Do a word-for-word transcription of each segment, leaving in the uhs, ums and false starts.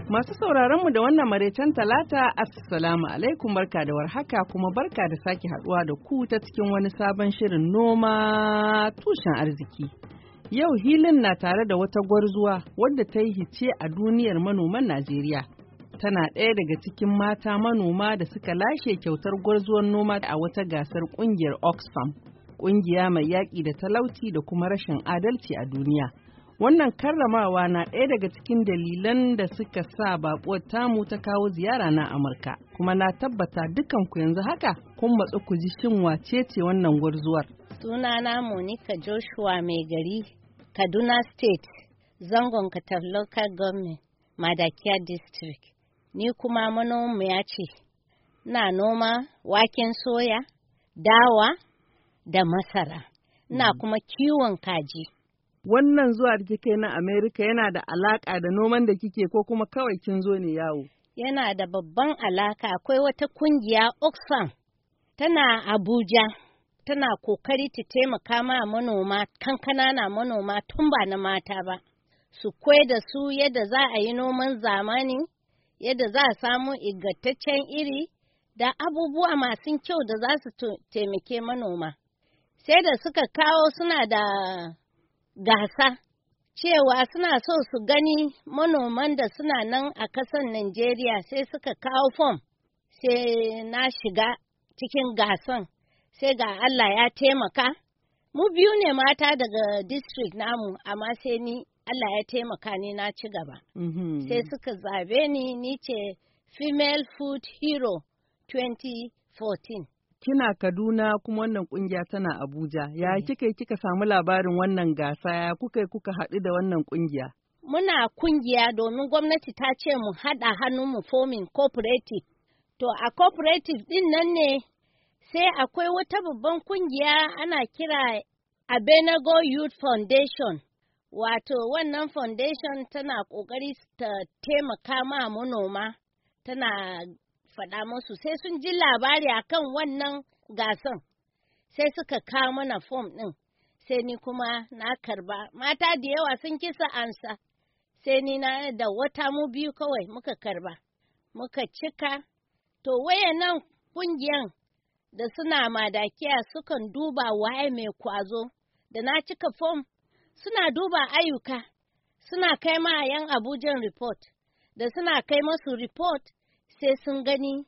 Masu sauraronmu da wannan maraicen talata, assalamu alaikum, barka da warhaka kuma barka da sake haduwa da ku ta cikin wani sabon shirin noma tushen arziki. Yau hilin na tare da wata gwarzuwa wadda ta yi hice a duniyar manoman Najeriya. Tana ɗaya daga cikin mata manoma da suka lashe kyautar gwarzuwar noma a wata gasar ƙungiyar Oxfam, ƙungiya mai yaƙi da talauci da kuma rashin adalci a duniya. Wannan karramawa na ɗaya daga cikin dalilan da suka sa baƙuwar tamu ta kawo ziyara na Amurka, kuma na tabbata dukanku yanzu haka kun matsu ku ji shin wace ce wannan gwarzuwar. Sunana Monica Joshua mai gari, Kaduna State, zangon Katab Local Government, Madakiya District. Ni kuma manomiya ce, na noma waken soya, dawa da masara, na kuma kiwon kaji. Wannan zuwa da kike na Amerika yana da alaƙa da noman da kike ko kuma kawai kin zo ne yawo? Yana da babban alaƙa. Akwai wata kungiya Oxfam tana Abuja, tana kokari ta taimaka ma manoma, kankana na manoma tun ba na mata ba, su koyar da su yadda za a yi noman zamani, yadda za a samu ingantaccen iri da abubuwa masu kyau da za su taimake manoma. Sai da suka kawo suna da gasa cewa suna so su gani manoman da suna nan a ƙasar Najeriya, sai suka kawo fom, sai na shiga cikin gasan, sai ga Allah ya taimaka. Mu biyu ne mata daga district namu, amma sai ni Allah ya taimaka ni na ci gaba. Mm-hmm. Sai suka zabe ni, ni ce Female Food Hero twenty fourteen. Kina Kaduna kuma wannan kungiya tana Abuja. Ya mm. kika kika samu labarin wannan gasa, ya kuka kuka haɗu da wannan kungiya? Muna kungiya domin gwamnati ta ce mu haɗa hannu mu forming cooperative. To a cooperative ɗin nan ne sai akwai wata babban kungiya ana kira Abenago Youth Foundation. Wato wannan foundation tana ƙoƙari ta taimaka ma manoma, tana faɗa musu sai sun ji labari akan wannan gasan, sai suka kawo mana fom ɗin, sai ni kuma na karba. Mata da yawa sun kisa ansa, sai ni na da wata mu biyu kawai muka karba, muka cika. To wayannan ƙungiyan da suna Madakiya sukan duba waye mai kwazo, da na cika fom suna duba ayyuka, suna kai ma yan Abujan report, da suna kai masu report sai sun gani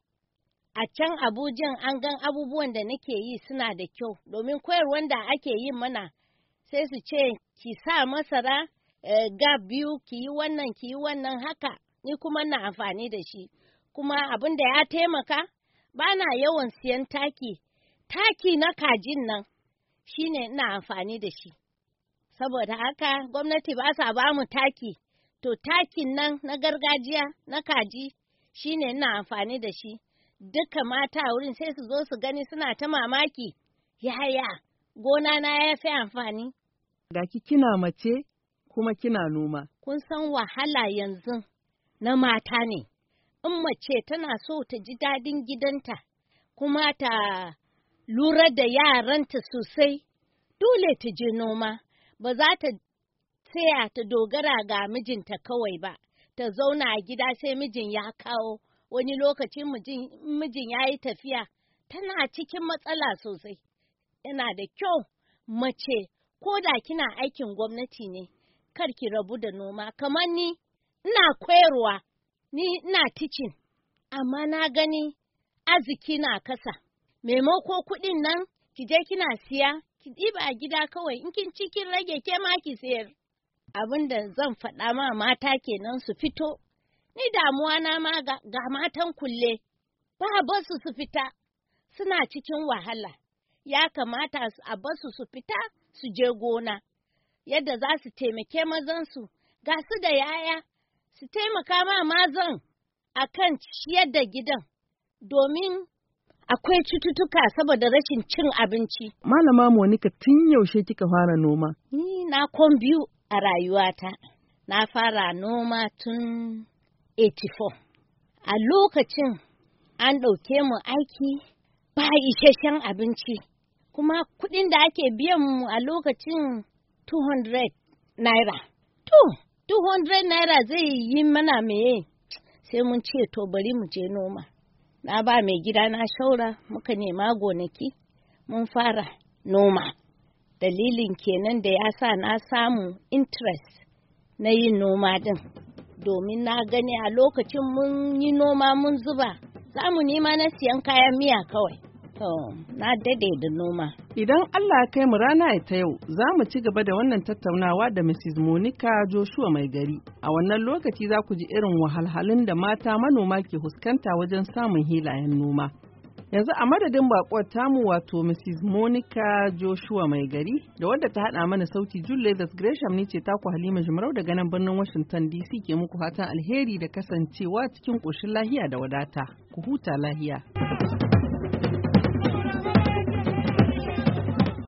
a can Abujan an gan abubuwan da nake yi suna da kyau, domin koyarwar da ake yin mana sai su ce ki sa masara eh, gab biyu, ki yi wannan ki yi wannan haka, ni kuma na amfani da shi. Kuma abin da ya taimaka, ba na yawan siyan taki, taki na kajin nan shine ina amfani da shi. Saboda haka gwamnati ba sa ba mu taki, to takin nan na gargajiya na kaji shine ina amfani da shi. Duka mata wurin sai su zo su gani suna ta mamaki, yaya gona na ya fi amfani. Ga ki kina mace kuma kina noma. Kun san wahala yanzu na mata ne, in mace tana so ta ji dadin gidanta kuma ta lura da yaranta sosai, dole ta je noma. Ba za ta tsaya ta dogara ga mijinta kawai ba, ta zauna a gida sai mijin ya kawo. Wani lokacin mijin ya yi tafiya, tana cikin matsala sosai. Yana da kyau mace, ko da kina aikin gwamnati ne, kar ki rabu da noma. Kamar ni, ina koyarwa, ni ina teaching, amma na gani arziki na kasa. Maimako kuɗin nan, ki je kina siya, ki ɗiba a gida kawai, in kin ci kin rage ke ma ki sayar. Abin da zan faɗa ma mata kenan su fito. Ni damuwa na ma ga, ga matan kulle, ba basu su fita, suna cikin wahala. Ya kamata a basu su fita su je gona, yadda za su taimake mazansu, ga su da yaya, su taimaka ma mazan a kan ciyar da gidan, domin akwai cututtuka saboda rashin cin abinci. Malama Monica, tun yaushe kika fara noma? Ni na kon biyu a rayuwata. Na fara noma tun eighty-four. A lokacin an ɗauke mu aiki ba isasshen abinci, kuma kuɗin da ake biyan mu a lokacin two hundred naira. To, two hundred naira zai yi mana meye? sai mun ce to bari mu je noma. Na ba mai gida na shaura muka nema gonaki mun fara noma. Dalilin kenan da ya sa na samu interest na yin noma din. Domin na gani a lokacin mun yi noma mun zuba, za mu nema na siyan kayan miya kawai. To, na dade da noma. Idan Allah ya kai mu rana ta yau, za mu ci gaba da wannan tattaunawa da Missus Monica Joshua Mai Gari. A wannan lokaci za ku ji irin wahalhalun da mata manoma ke fuskanta wajen samun hilayen noma. Yanzu a madadin bakuwar tamu wato Missus Monica Joshua Mai Gari da wadda ta haɗa mana sauti Julius Gresham ne ce taku Halima Jumarau daga nan birnin Washington D C ke muku fatan alheri da kasancewa cikin ƙoshin lahiya da wadata. Ku huta lahiya.